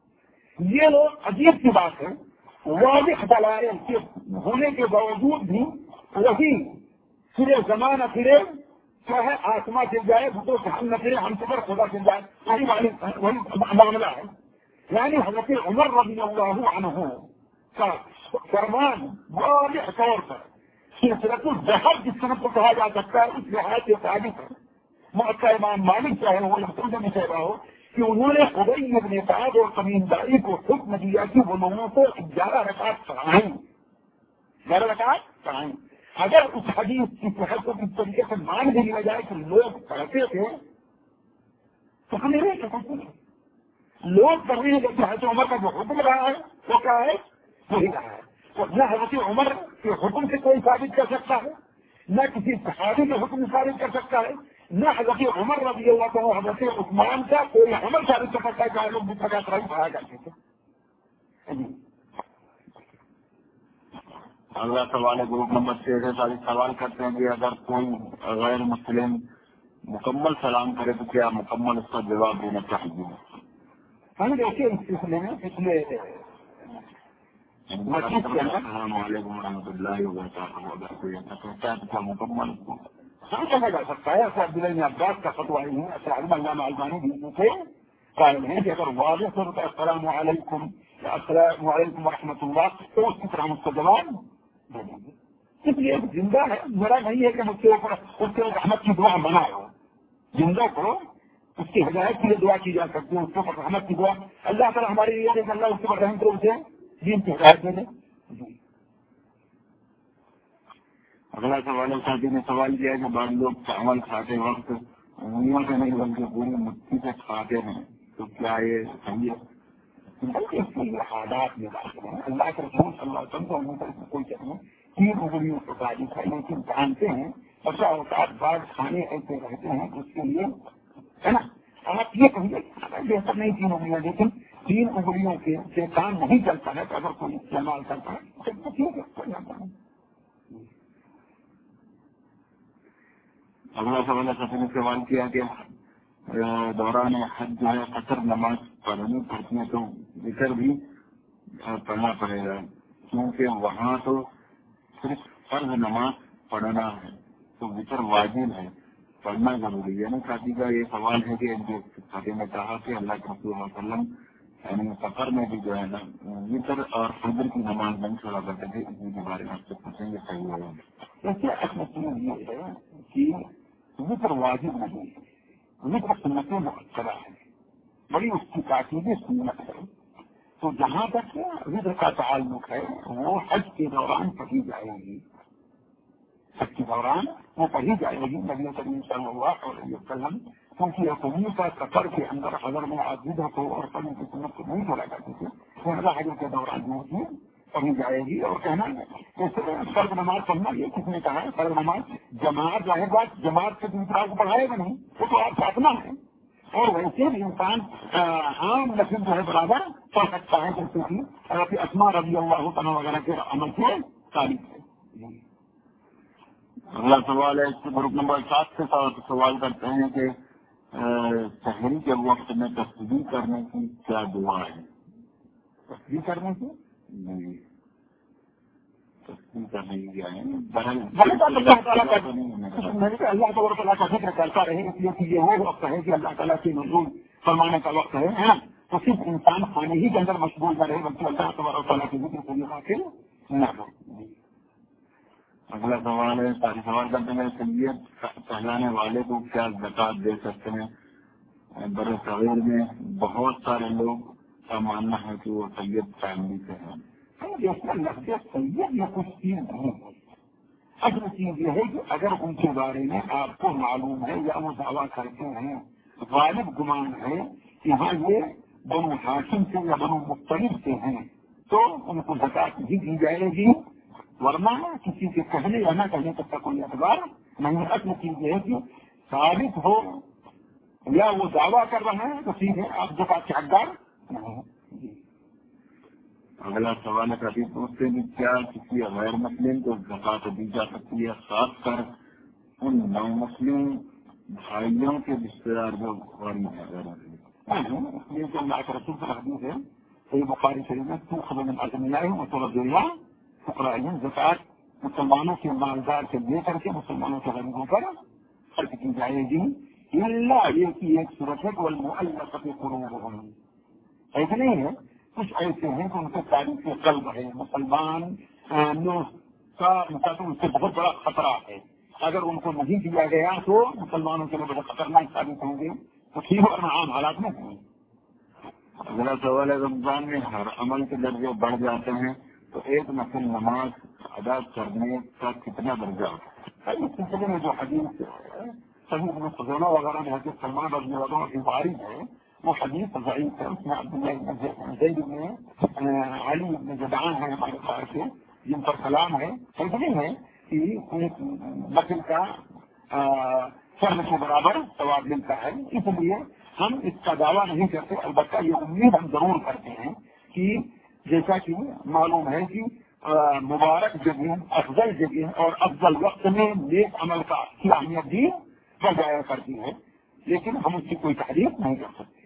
ये लोग अजीब की बात है, वाज़िह दलाइल के होने के बावजूद भी वही फिरे जमाना फिरे, चाहे आसमां गिर जाए तो हम न फिरे, हम पर खुदा गिर जाए, वही वही मामला है। यानी हज़रत उमर रज़ियल्लाहु अन्हु का फरमान वाज़िह तौर पर सिलसिलतुल ज़हब जिस तरह को कहा जा सकता है, उस लिहाज से साबित है। मुअत्ता इमाम मालिक चाहे वो लफ्ज़ में कह रहा हो कि उन्होंने खुबैब इब्न कअब और तमीमदारी को हुक्म दिया कि वो लोगों को ग्यारह रकात पढ़ाएं, ग्यारह रकात पढ़ाएं। अगर उस हदीस की सेहत को इस तरीके से मान भी लिया जाए कि लोग पढ़ते थे तो हमें नहीं सकते, लोग पढ़ने लेकिन हज़रत उमर का जो हुक्म रहा है वो क्या है, वही रहा है। तो न हज़रत उमर के हुक्म से कोई साबित कर सकता है, न किसी सहाबी के हुक्म साबित कर सकता है, न हज़रत उमर रज़ियल्लाहु अन्हु हज़रत उस्मान का कोई अमल साबित कर सकता है कि लोग भी पचास राई पढ़ा करते थे। अगला सवाल है ग्रुप नंबर छह से सारी सवाल करते हैं कि अगर कोई गैर मुस्लिम मुकम्मल सलाम करे तो क्या मुकम्मल उसका जवाब देना चाहिए? हम देखिए इस सिलसिले में पिछले क्या मुकम्मल हाँ कहा जा सकता है। अब्दुल्लाह अब्बास का फतवा ही है, अल्लामा अलबानी भी थे कायम है कि अगर वाज़ेह तौर पर अस्सलामु अलैकुम अस्सलामु अलैकुम व रहमतुल्लाह तो उसकी तरह उसका जवाब दे देंगे। इसलिए जिंदा है, मेरा नहीं है कि मुझके ऊपर उसके रहमत की दुआ मना हो, जिंदा को उसकी हिदायत के लिए दुआ की जा सकती है, उसके ऊपर रहमत की दुआ अल्लाह ताला हमारे लिए अल्लाह उसके ऊपर रहम करो, उसे दीन की हिदायत दे दे। अगला सवाल है, शादी ने सवाल किया कि बाद लोग चावल खाते वक्त उंगलियों से नहीं बल्कि पूरी मुट्ठी से खाते हैं, तो क्या ये सही है? हालात में बात है, अल्लाह के रसूल सल्लल्लाहु अलैहि वसल्लम को कोई चाहिए तीन उंगलियों को तारीफ है, लेकिन जानते हैं बसा अवकाश बाद खाने ऐसे रहते हैं उसके लिए है ना। आप ये कहिए बेहतर नहीं तीन उंगलियां, लेकिन तीन उंगलियों के से काम नहीं चलता है तो अगर कोई इस्तेमाल करता है तो ठीक है, कोई जाता है। अगला सवाल सफर ने सवाल किया कि दौरान हज जो है कसर नमाज पढ़नी पड़ती है तो वितर भी पढ़ना पड़ेगा, क्योंकि वहाँ तो सिर्फ फर्ज नमाज पढ़ना है तो वितर वाजिब है, पढ़ना जरूरी है ना। शादी का ये सवाल है कि जो शादी ने कहा कि अल्लाह के रसूल सल्लल्लाहु अलैहि वसल्लम यानी सफर में भी जो है ना वितर और फजर की नमाज नहीं छोड़ा करते थे, इसी के बारे में आपसे पूछेंगे सही होगा। वैसे असमत ये है कि वितर वाजिब नहीं है, वितर सुन्नत मुअक्कदा है, बड़ी उसकी ताकीद सुन्नत है। तो जहाँ तक वितर का ताल्लुक है वो हज के दौरान पढ़ी जाएगी, हज के दौरान वो पढ़ी जाएगी। नबी करीम सल्लल्लाहु अलैहि वसल्लम क्योंकि हुकूमत का सफर के अंदर अगर में आजिदा को और पढ़ने की सुन्नत को नहीं छोड़ा करते थे, तो हज के दौरान जो पढ़ी जाएगी। और कहना जैसे फर्ज नमाज पढ़ना, ये किसने कहा है? फर्ज नमाज जमात, जाहिर बात जमात से दूसरा को पढ़ाएगा नहीं, वो तो आप अपना है, اور ویسے بھی انسان عام نفل جو ہے برابر پڑھ سکتا ہے، جیسے کہ حضرت اسما رضی اللہ تعالیٰ وغیرہ کے عمل سے ثابت ہے۔ اگلا سوال ہے، اس کے گروپ نمبر سات سے سوال کرتے ہیں کہ سحری کے وقت میں تصویر کرنے کی کیا دعا ہے؟ تصویر کرنے کی تصویر کرنے کی کیا ہے؟ اللہ تعالیٰ کا اللہ تعالیٰ کا ذکر کرتا رہے، اس لیے کہ یہ وہ وقت ہے کہ اللہ تعالیٰ کی منظور فرمانے کا وقت ہے، تو صرف انسان کھانے ہی کے اندر مشغول نہ رہے بلکہ اللہ تبارک تعالیٰ کے ذکر سے حاصل نہ ہو۔ اگلا سوال ہے، ساری سوال کرتے ہیں سید پہلانے والے کو کیا زکوٰۃ دے سکتے ہیں؟ بر صغیر میں بہت سارے لوگ کا ماننا ہے کہ وہ سید فیملی سے ہیں۔ سید یا کچھ چیز نہیں ہے، اصل چیز یہ ہے کہ اگر ان کے بارے میں آپ کو معلوم ہے یا وہ دعویٰ کرتے ہیں، غالب گمان ہے کہ ہاں یہ بنو ہاشم سے یا بنو مختلف سے ہیں، تو ان کو زکوٰۃ بھی دی جائے گی، ورنہ کسی کے کہنے یا نہ کہنے تک کا کوئی اعتبار نہیں۔ اصل چیز یہ ہے کہ ثابت ہو یا وہ دعویٰ کر رہے ہیں تو ٹھیک ہے، آپ زکوٰۃ کے حقدار نہیں۔ اگلا سوال ہے، کبھی پوچھتے ہیں کیا کسی غیر مسلم کو زکوٰۃ دی جا سکتی ہے، خاص کر ان نو مسلم بھائیوں کے رشتے دار جو غریب ہیں غیر مسلم؟ اس لیے کہ اللہ کے رسول کا حدیث ہے، صحیح بخاری شریف میں تو خبر میں اجماع متوجہ فقراء زکوٰۃ مسلمانوں کے مالدار سے لے کر کے مسلمانوں کے غریبوں پر خرچ کی جائے گی، اللہ یہ کی ایک صورت ہے کہ المؤلفۃ قلوبہم، ایسا نہیں ہے، کچھ ایسے ہیں کہ ان کو تاریخ قلب ہے، مسلمان کا ان سے بہت بڑا خطرہ ہے، اگر ان کو نہیں دیا گیا تو مسلمانوں کے لیے بڑے خطرناک ثابت ہوں گے، تو ٹھیک ہے ورنہ عام حالات میں ہوں۔ اگلا سوال ہے، رمضان میں ہر عمل کے درجے بڑھ جاتے ہیں تو ایک نفل نماز ادا کرنے کا کتنا درجہ ہوتا ہے؟ اس سلسلے میں جو حدیث صحیح ابن خزیمہ وغیرہ میں حضرت سلمان رضی اللہ عنہ کی وارد ہے، وہ حدیث ضعیف ہے، اس میں عبداللہ بن زید بن علی بن جدعان ہے ہمارے پاس سے جن پر کلام ہے، ایسا نہیں ہے کہ ایک نفل کا فرض کے برابر ثواب ملتا ہے، اس لیے ہم اس کا دعویٰ نہیں کرتے، البتہ یہ امید ہم ضرور کرتے ہیں کہ جیسا کہ معلوم ہے کہ مبارک جگہ، افضل جگہ اور افضل وقت میں نیک عمل کا کی اہمیت بھی بڑھ جایا کرتی ہے، لیکن ہم اس کی کوئی تعریف نہیں کر سکتے۔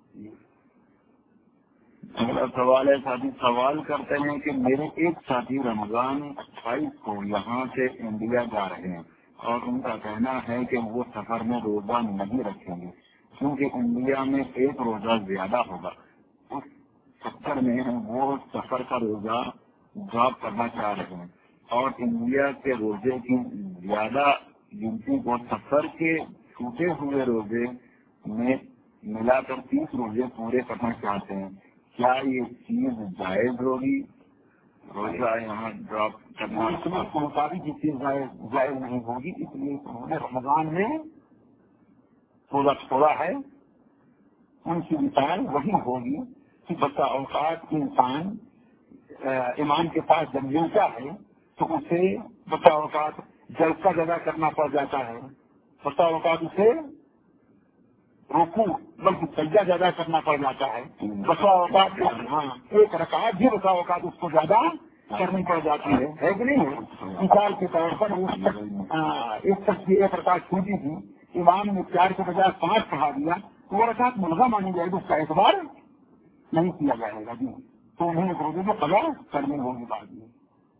اگلا سوال ہے، ساتھی سوال کرتے ہیں کہ میرے ایک ساتھی رمضان اٹھائیس کو یہاں سے انڈیا جا رہے ہیں اور ان کا کہنا ہے کہ وہ سفر میں روزہ نہیں رکھیں گے کیونکہ انڈیا میں ایک روزہ زیادہ ہوگا، اس چکر میں وہ سفر کا روزہ ڈراپ کرنا چاہ رہے ہیں اور انڈیا کے روزے کی زیادہ گنتی کو سفر کے چھوٹے ہوئے روزے میں ملا کر تیس روزے پورے کرنا چاہتے ہیں، کیا یہ چیز جائز ہوگی؟ روزہ یہاں ڈراپ کرنا کے مطابق یہ چیز جائز نہیں ہوگی، اس لیے انہوں نے رمضان میں روزہ چھوڑا ہے، ان کی مثال وہی ہوگی کہ بسا اوقات انسان ایمان کے پاس جب ملتا ہے تو اسے بسا اوقات جلسہ جگہ کرنا پڑ جاتا ہے، بسا اوقات اسے رکوع بلکہ سجدہ زیادہ کرنا پڑ جاتا ہے، بسا اوقات ہاں ایک رکعت بھی بسا اوقات اس کو زیادہ کرنی پڑ جاتی ہے، ہے کہ نہیں ہے؟ مثال کے طور پر ایک شخص کی ایک رکعت چھوٹی تھی، امام نے چار کے بجائے پانچ پڑھا دیا، وہ رکعت ملغا مانی جائے گی، اس کا اعتبار نہیں کیا جائے گا جی، تو انہیں ایک روزے کو قضا کرنی ہوگی بعد میں۔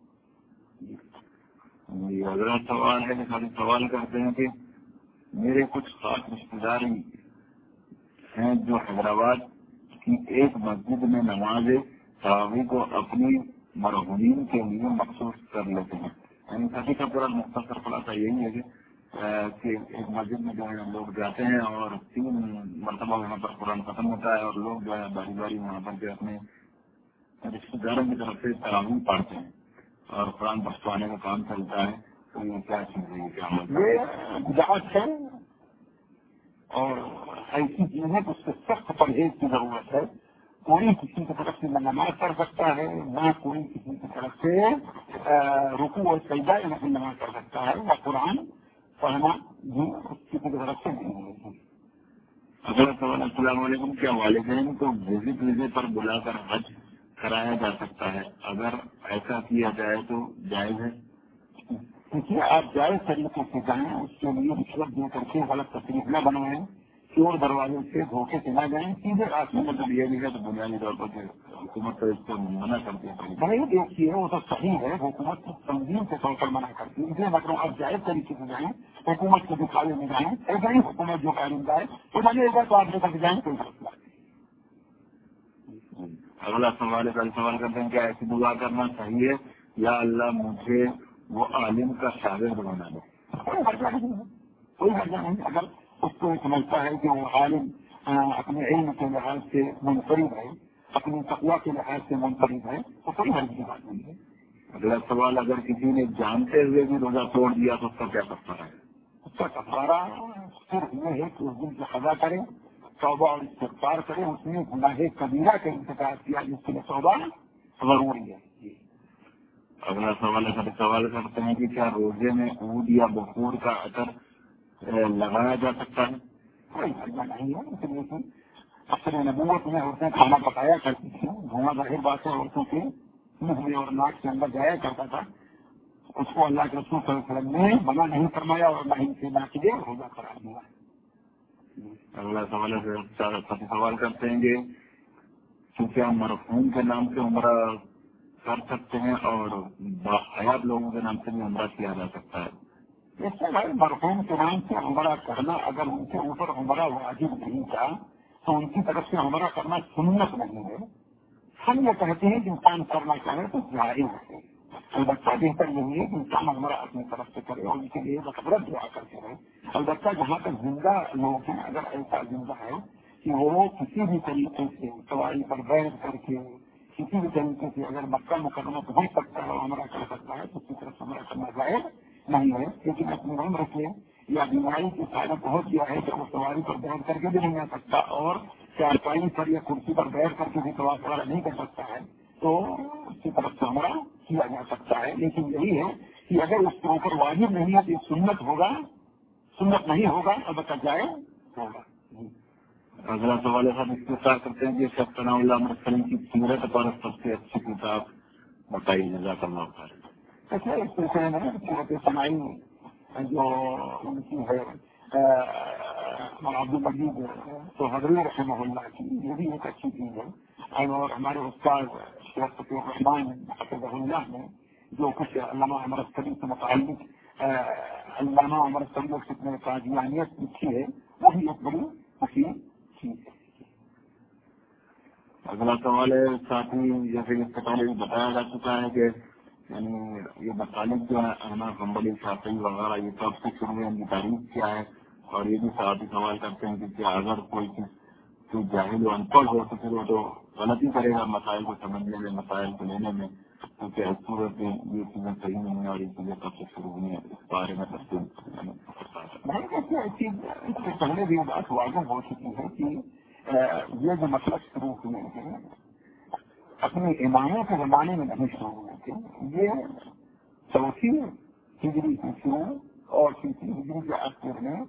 جی اگلا سوال ہے، خالی سوال کرتے ہیں کہ میرے کچھ خاص رشتے دار ہیں جو حیدرآباد کی ایک مسجد میں نماز تراویح کو اپنی مرحومین کے لیے مخصوص کر لیتے ہیں، یعنی سبھی کا پورا مختصر خلاصہ یہی ہے کہ ایک مسجد میں جو ہے لوگ جاتے ہیں اور تین مرتبہ وہاں پر قرآن ختم ہوتا ہے اور لوگ جو ہے باری باری وہاں پر جو اپنے رشتے داروں کی طرف سے تراویح پڑھتے ہیں اور قرآن پڑھوانے کا کام چلتا ہے، تو یہ کیا چیز ہے؟ یہ بدعت ہے اور ایسی چیز ہے کہ اس سے سخت پرہیز کی ضرورت ہے، کوئی کسی کی طرف سے نہ نماز پڑھ سکتا ہے، نہ کوئی کسی کی طرف سے رکوع اور سجدہ یا نفل نماز پڑھ سکتا ہے، یا قرآن پڑھنا بھی اس کی طرف سے نہیں ہے۔ اگلا سوال، السلام علیکم، کیا والدین کو وزٹ ویزے پر بلا کر حج کرایا جا سکتا ہے؟ اگر ایسا کیا جائے تو جائز ہے؟ دیکھیے، آپ جائز طریقے سے جائیں، اس کے لیے رشوت دے کر کے غلط تصریف نہ بنوائیں، چور دروازے سے دھوکے سے نہ جائیں، سیدھے راستے میں مطلب یہ نہیں ہے تو بنیادی طور پر حکومت تو اس کو منع کرتی ہے. بھائی دیکھیے، وہ تو صحیح ہے، حکومت کی تنظیم کے طور پر منع کرتی ہے، اسے مطلب آپ جائز طریقے سے جائیں، حکومت کے دکھاوے میں جائیں، ایسا ہی حکومت جو کارندہ ہے وہ بنے گا تو آپ لے کر جائیں، کوئی مسئلہ نہیں. اگلا سوال کل سوال کرتے ہیں، کیا ایسی دعا کرنا چاہیے، یا اللہ مجھے وہ عالم کا شاگرد بنا دے؟ کوئی حرجہ نہیں ہے، کوئی حرجہ نہیں. اگر اس کو سمجھتا ہے کہ وہ عالم اپنے علم کے لحاظ سے منفرد ہے، اپنی تقویٰ کے لحاظ سے منفرد ہے، تو کوئی حرج کی بات نہیں ہے. اگلا سوال، اگر کسی نے جانتے ہوئے بھی روزہ توڑ دیا تو اس کا کیا کفارہ ہے؟ اس کا کفارہ صرف یہ ہے کہ اس دن کی قضا کرے، توبہ اور استغفار کرے، اس نے گناہ کبیرہ کا انتخاب کیا جس کے لیے توبہ ضروری ہے. جی. اگلا سوال ہے، سوال کرتے ہیں کہ کیا روزے میں عود یا بخور کا اثر لگایا جا سکتا ہے؟ کوئی حرجہ نہیں ہے، اس لیے کہ اکثر نبوت میں عورتیں کھانا پکایا کرتی تھیں، دھواں ظاہر بات ہے عورتوں کے منہ میں اور ناک کے اندر جایا کرتا تھا، اس کو اللہ کے رسول صلی اللہ علیہ وسلم نے منع نہیں فرمایا اور نہ ہی سے نہ کے روزہ قرار دیا. اگلا سوال ہے، سوال کرتے ہیں کہ کیا مرحوم کے نام سے عمرہ کر سکتے ہیں اور باحیات لوگوں کے نام سے بھی عمرہ کیا جا سکتا ہے؟ اس سے بھائی مرحوم کے نام سے عمرہ کرنا اگر ان کے اوپر عمرہ واجب نہیں تھا تو ان کی طرف سے عمرہ کرنا سنت نہیں ہے. ہم یہ کہتے ہیں کہ انسان کرنا چاہے تو جائز ہے، البتہ بہتر یہی ہے کہ انسان عمرہ اپنی طرف سے کرے اور ان کے لیے بخبرت دعا کرتے رہے. البتہ جہاں تک زندہ لوگ ہیں، اگر ایسا زندہ ہے کہ وہ کسی بھی طریقے سے سواری پر بیٹھ کر کے کسی بھی طریقے سے اگر مکہ مکرمہ پہنچ سکتا ہے اور عمرہ کر سکتا ہے تو اس کی طرف عمرہ کرنا جائز نہیں ہے. لیکن اپنی عمر سے یا بیماری کی حالت پہنچ گیا ہے کہ وہ سواری پر بیٹھ کر کے بھی نہیں آ سکتا اور چارپائی پر یا کرسی پر بیٹھ کر کے بھی سوارا نہیں کر سکتا ہے تو اس کی طرف سے عمرہ کیا جا سکتا ہے. لیکن یہی ہے کہ اگر اس کے اوپر واجب نہیں ہے تو یہ سنت ہوگا، سنت نہیں ہوگا البتہ جائز ہوگا. اگلا سوال ہے، اختصار کرتے ہیں کہ شیخ ثناء اللہ عمر سلیم کی سیرت پر سب سے اچھی کتاب بتائی جزاک اللہ خیر. ایسے اس سلسلے میں سیرت ثنائی جو ان کی ہے عبد المجید تو حضرت رحمہ اللہ کی، یہ بھی ایک اچھی چیز ہے. اور ہمارے استاد شیخ فقیر الرحمان حفظہ اللہ نے جو کچھ علامہ عمر سلیم سے متعلق علامہ عمر سلیم کی قادیانیت لکھی ہے وہ بھی ایک بڑی مفید چیز ہے. اگلا سوال ہے، ساتھی جیسے اس سے پہلے بھی بتایا جا چکا ہے کہ یعنی یہ مطالب جو ہے احمد حنبلی شافعی وغیرہ یہ سب سے شروع میں ان کی تاریخ کیا ہے، اور یہ بھی ساتھی سوال کرتے ہیں کہ کیا اگر کوئی کوئی جاہل و ان پڑھ ہو تو پھر وہ تو غلطی کرے گا مسائل کو سمجھنے میں، مسائل کو لینے میں، کیونکہ اس صورت میں یہ چیزیں صحیح نہیں ہیں اور یہ چیزیں کب سے شروع ہوئی ہیں اس بارے میں تفصیل اس سے پہلے بھی بات واضح ہو چکی ہے کہ یہ جو مطلب شروع ہوئے ہیں اپنے اماموں کے زمانے میں نہیں شروع ہوئے تھے. یہ چوتھی ہجری کی شروع اور تیسری ہجری کے آخر میں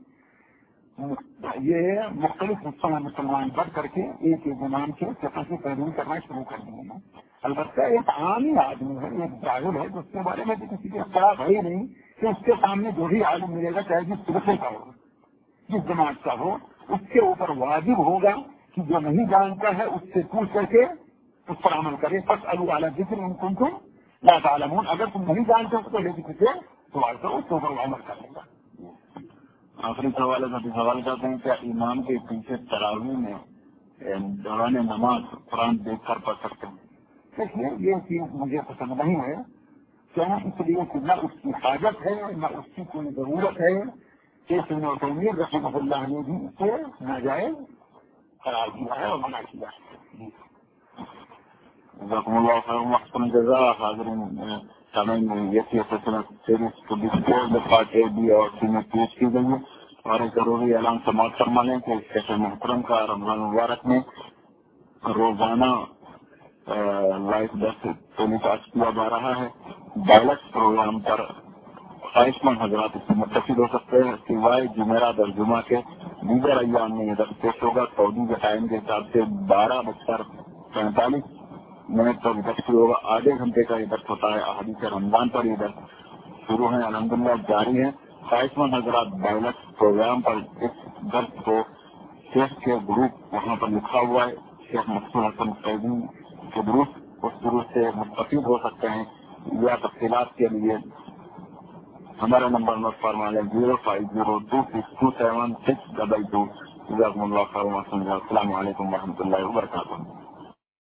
یہ مختلف حصوں میں مسلمان بڑھ کر کے ایک ایک امام کے سفر سے پیروی کرنا شروع کر دیے ہیں. البتہ ایک عام ہی آدمی ہے، ایک جاہل ہے جس کے بارے میں بھی کسی کے اختلاف ہے ہی نہیں کہ اس کے سامنے جو بھی عالم ملے گا چاہے جس طریقے کا ہو، جس جماعت کا ہو، اس کے اوپر واجب ہوگا کہ جو نہیں جانتا ہے اس سے پوچھ کر کے اس پر عمل کرے. بس ابو اعلیٰ ذکر ان کو تم لا تعلمون، اگر تم نہیں جانتے ہو تو لے کے سوال کرو، اس کے اوپر عمل کر لے گا. آخری سوال ہے، سبھی سوال کرتے ہیں کیا امام کے پیچھے تراویح میں دوران نماز قرآن دیکھ کر پڑھ سکتے ہیں؟ دیکھیے یہ چیز مجھے پسند نہیں ہے، کیا اس لیے کہ نہ اس کی حاجت ہے نہ اس کی کوئی ضرورت ہے. کہ نوٹمیر رحمہ اللہ نے بھی اسے ناجائز قرار دیا ہے اور منع کیا ہے. جزاکم اللہ خیر محسن جزا. حاضرین سامعین یہ سیریز کو ڈسپورٹ پارٹ اے بی اور سی میں پیش کی گئی ہے اور ایک ضروری اعلان سماعت فرما لیں کہ شیخ محترم کا رمضان مبارک میں روزانہ لائف دس ٹیلی کاسٹ کیا جا رہا ہے. ڈائلکس پروگرام پر خواہش مند حضرات اس سے متفق ہو سکتے ہیں سوائے جمعرات اور جمعہ کے. دیگر ایام میں یہ درس پیش ہوگا سعودی کے ٹائم کے حساب سے بارہ بج کر پینتالیس منٹ پر درس شروع ہوگا. آدھے گھنٹے کا یہ درس ہوتا ہے. احادیث رمضان پر یہ درس شروع ہے, الحمدللہ جاری ہے. خواہش مند حضرات بیلٹ پروگرام پر اس درس کو شیخ کے گروپ وہاں پر لکھا ہوا ہے, شیخ مقصود حسن فیضی کے گروپ, اس گروپ سے مستفید ہو سکتے ہیں. یا تفصیلات کے لیے ہمارا نمبر نوٹ فرما لیں zero five zero two six two seven six double two. جزاکم اللہ خیر. السلام علیکم و رحمۃ اللہ وبرکاتہ.